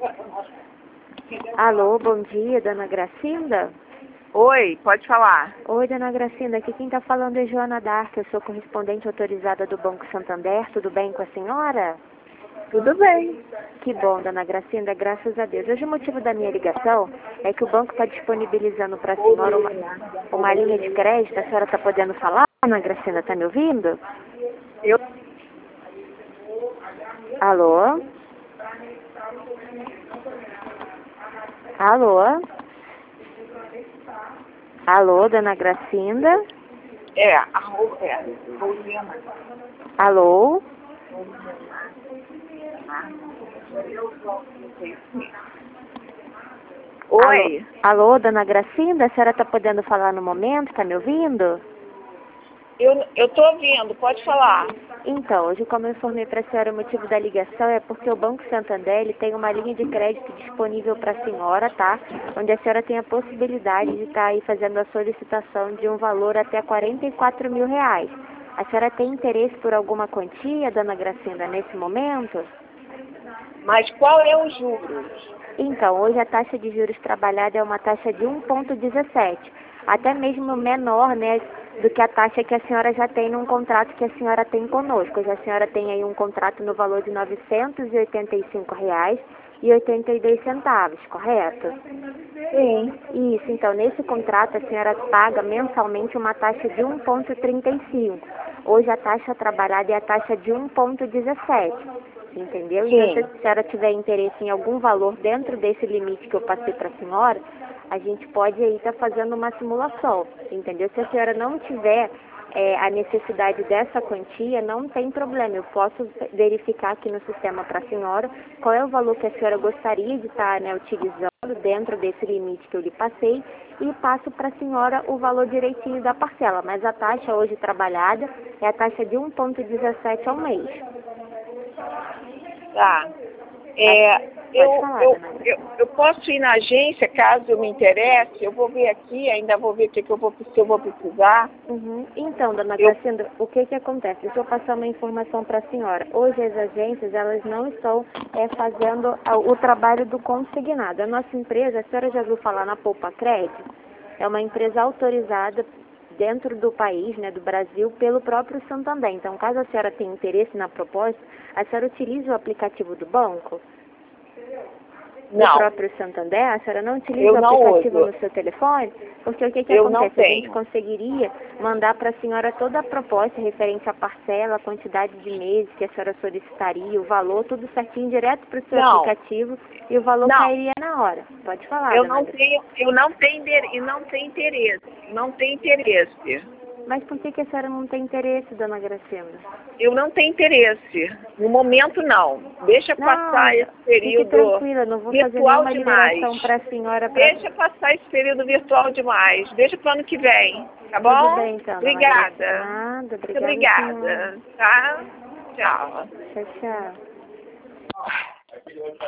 Alô, bom dia, dona Gracinda? Oi, pode falar. Oi, dona Gracinda, aqui quem está falando é Joana Dark, eu sou correspondente autorizada do Banco Santander, tudo bem com a senhora? Tudo bem. Que bom, dona Gracinda, graças a Deus. Hoje o motivo da minha ligação é que o banco está disponibilizando para a senhora uma linha de crédito. A senhora está podendo falar, dona Gracinda, está me ouvindo? Eu... Alô? Alô? Alô, dona Gracinda? Rosiana. Alô? Oi. Alô, dona Gracinda, a senhora está podendo falar no momento? Está me ouvindo? Eu tô ouvindo, pode falar. Então, hoje, como eu informei para a senhora, o motivo da ligação é porque o Banco Santander ele tem uma linha de crédito disponível para a senhora, tá? Onde a senhora tem a possibilidade de estar aí fazendo a solicitação de um valor até R$ 44 mil. A senhora tem interesse por alguma quantia, dona Gracinda, nesse momento? Mas qual é o juros? Então, hoje a taxa de juros trabalhada é uma taxa de 1,17, até mesmo menor, né, do que a taxa que a senhora já tem num contrato que a senhora tem conosco. Hoje a senhora tem aí um contrato no valor de R$ 985,82, correto? Sim. Isso, então nesse contrato a senhora paga mensalmente uma taxa de 1,35. Hoje a taxa trabalhada é a taxa de 1,17. Entendeu? Sim. Então, se a senhora tiver interesse em algum valor dentro desse limite que eu passei para a senhora, a gente pode aí estar fazendo uma simulação, entendeu? Se a senhora não tiver a necessidade dessa quantia, não tem problema. Eu posso verificar aqui no sistema para a senhora qual é o valor que a senhora gostaria de estar, né, utilizando dentro desse limite que eu lhe passei e passo para a senhora o valor direitinho da parcela. Mas a taxa hoje trabalhada é a taxa de 1,17 ao mês. Tá. Eu posso ir na agência caso eu me interesse. Eu vou ver aqui, ainda vou ver se eu vou precisar. Uhum. Então, dona Gracinda, o que acontece? Deixa eu passar uma informação para a senhora. Hoje as agências, elas não estão fazendo o trabalho do consignado. A nossa empresa, a senhora já ouviu falar na Poupa Crédito? É uma empresa autorizada dentro do país, né, do Brasil, pelo próprio Santander. Então, caso a senhora tenha interesse na proposta, a senhora utiliza o aplicativo do banco? Não. Do próprio Santander? A senhora não utiliza o aplicativo no seu telefone? Porque o que acontece? A gente conseguiria mandar para a senhora toda a proposta referente à parcela, a quantidade de meses que a senhora solicitaria, o valor, tudo certinho, direto para o seu aplicativo e o valor cairia na hora. Pode falar, eu não tenho interesse. Mas por que a senhora não tem interesse, dona Gracinda? Eu não tenho interesse. No momento, não. Deixa passar esse período tranquila, não vou fazer nenhuma liberação para a senhora. Deixa passar esse período virtual demais. Deixa para o ano que vem. Tá bom? Tudo bem, então. Obrigada. Nada, Muito obrigada. Tá? Tchau. Tchau, tchau.